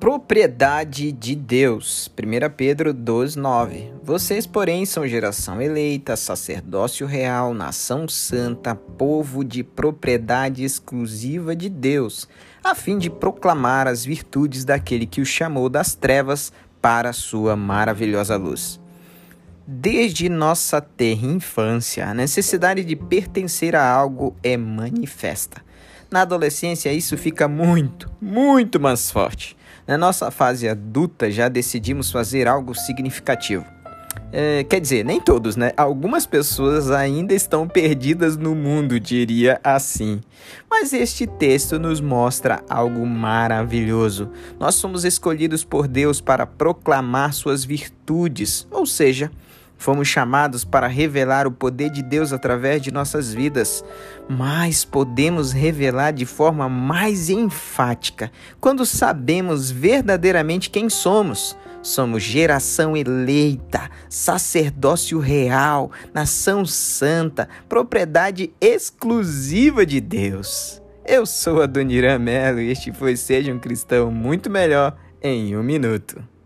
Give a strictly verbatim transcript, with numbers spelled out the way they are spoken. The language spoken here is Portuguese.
Propriedade de Deus. primeira Pedro dois, nove. Vocês, porém, são geração eleita, sacerdócio real, nação santa, povo de propriedade exclusiva de Deus, a fim de proclamar as virtudes daquele que o chamou das trevas para a sua maravilhosa luz. Desde nossa terra infância, a necessidade de pertencer a algo é manifesta. Na adolescência, isso fica muito, muito mais forte. Na nossa fase adulta, já decidimos fazer algo significativo. É, quer dizer, nem todos, né? Algumas pessoas ainda estão perdidas no mundo, diria assim. Mas este texto nos mostra algo maravilhoso. Nós somos escolhidos por Deus para proclamar suas virtudes, ou seja, fomos chamados para revelar o poder de Deus através de nossas vidas, mas podemos revelar de forma mais enfática quando sabemos verdadeiramente quem somos. Somos geração eleita, sacerdócio real, nação santa, propriedade exclusiva de Deus. Eu sou Adoniran Melo e este foi Seja um Cristão Muito Melhor em um Minuto.